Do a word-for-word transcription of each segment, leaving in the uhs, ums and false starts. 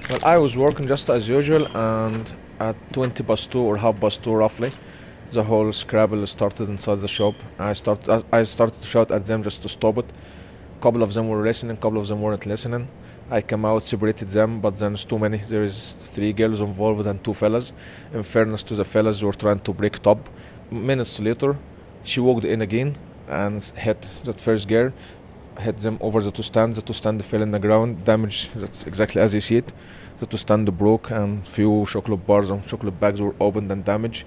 Well, I was working just as usual, and at twenty past two or half past two roughly, the whole Scrabble started inside the shop. I start I I started to shout at them just to stop it. Couple of them were listening, couple of them weren't listening. I came out, separated them, but then it's too many. There is three girls involved and two fellas. In fairness to the fellas, they were trying to break it up. Minutes later, she walked in again and hit that first girl, hit them over the two stands. The two stand fell in the ground, damage. That's exactly as you see it. The two stand broke, and few chocolate bars and chocolate bags were opened and damaged.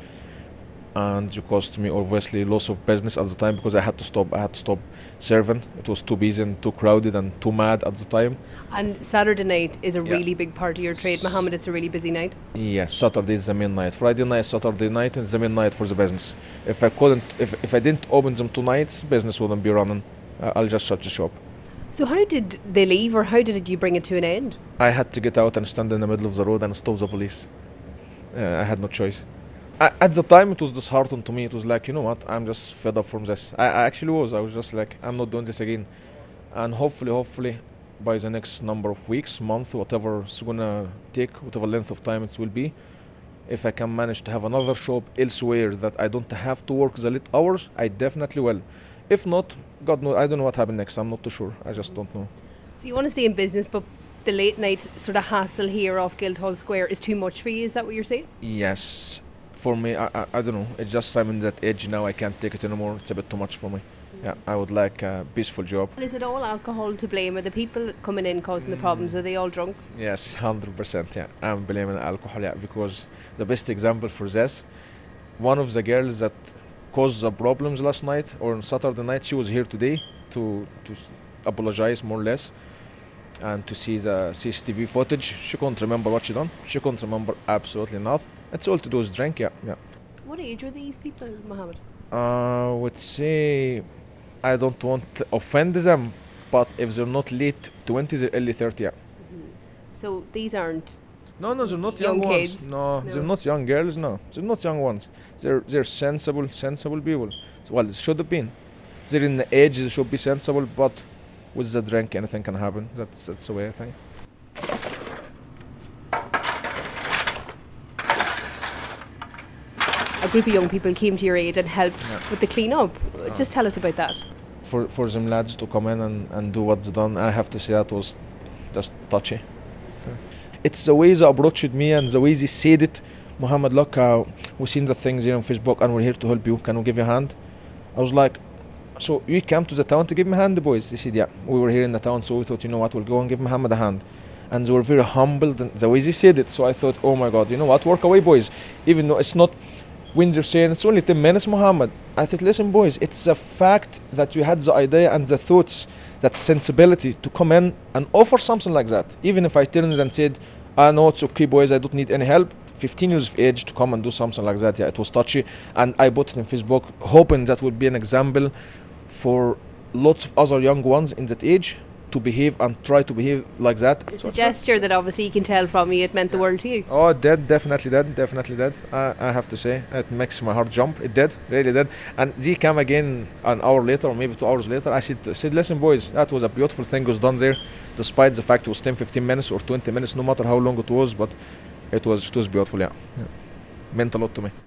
And it cost me obviously loss of business at the time because I had to stop. I had to stop serving. It was too busy and too crowded and too mad at the time. And Saturday night is a Yeah. really big part of your trade, Mohammed. It's a really busy night. Yes, Saturday is the main night. Friday night, Saturday night is the main night for the business. If I couldn't, if if I didn't open them two nights, business wouldn't be running. Uh, I'll just shut the shop. So how did they leave, or how did you bring it to an end? I had to get out and stand in the middle of the road and stop the police. Uh, I had no choice. I, at the time, it was disheartening to me. It was like, you know what, I'm just fed up from this. I, I actually was. I was just like, I'm not doing this again. And hopefully, hopefully, by the next number of weeks, month, whatever it's gonna take, whatever length of time it will be, if I can manage to have another shop elsewhere that I don't have to work the late hours, I definitely will. If not, God knows, I don't know what happened next. I'm not too sure. I just don't know. So you want to stay in business, but the late night sort of hassle here off Guildhall Square is too much for you. Is that what you're saying? Yes. For me, I, I, I don't know. It's just I'm in that age now. I can't take it anymore. It's a bit too much for me. Yeah, I would like a peaceful job. Is it all alcohol to blame? Are the people coming in causing the problems? Are they all drunk? Yes, hundred percent. Yeah, I'm blaming alcohol. Yeah, because the best example for this, one of the girls that caused the problems last night or on Saturday night, she was here today to to s- apologize more or less, and to see the C C T V footage. She couldn't remember what she done. She couldn't remember absolutely nothing. It's all to do with drink. Yeah, yeah. What age are these people, Mohammed? I would say I don't want to offend them, but if they're not late twenties, they're early thirty. Yeah. So these aren't. No, no, they're not Young young, ones. kids? No, No. they're not young girls. No, they're not young ones. They're they're sensible, sensible people. So, well, it should have been. They're in the age they should be sensible, but with the drink, anything can happen. That's that's the way I think. A group of young people came to your aid and helped Yeah. with the clean up. Just tell us about that. For for them lads to come in and, and do what's done, I have to say that was just touchy. So, it's the way they approached me and the way they said it. Muhammad, look, uh, we've seen the things here on Facebook and we're here to help you. Can we give you a hand? I was like, so you came to the town to give me a hand, the boys? They said, yeah, we were here in the town, so we thought, you know what, we'll go and give Muhammad a hand. And they were very humbled and the way they said it. So I thought, oh my God, you know what, work away, boys. Even though it's not, when they're saying it's only ten minutes, Muhammad. I thought, listen, boys, it's the fact that you had the idea and the thoughts, that sensibility to come in and offer something like that. Even if I turned it and said, I know it's okay, boys, I don't need any help. fifteen years of age to come and do something like that, yeah, it was touchy. And I put it in Facebook, hoping that would be an example for lots of other young ones in that age to behave and try to behave like that. It's So a it's not- gesture that obviously you can tell from you it meant the world to you. Oh, it did, definitely did, definitely did. I, I have to say, it makes my heart jump. It did, really did. And they came again an hour later, or maybe two hours later. I said, said, listen, boys, that was a beautiful thing was done there, despite the fact it was ten, fifteen minutes or twenty minutes, no matter how long it was, but it was, it was beautiful, yeah. yeah. Meant a lot to me.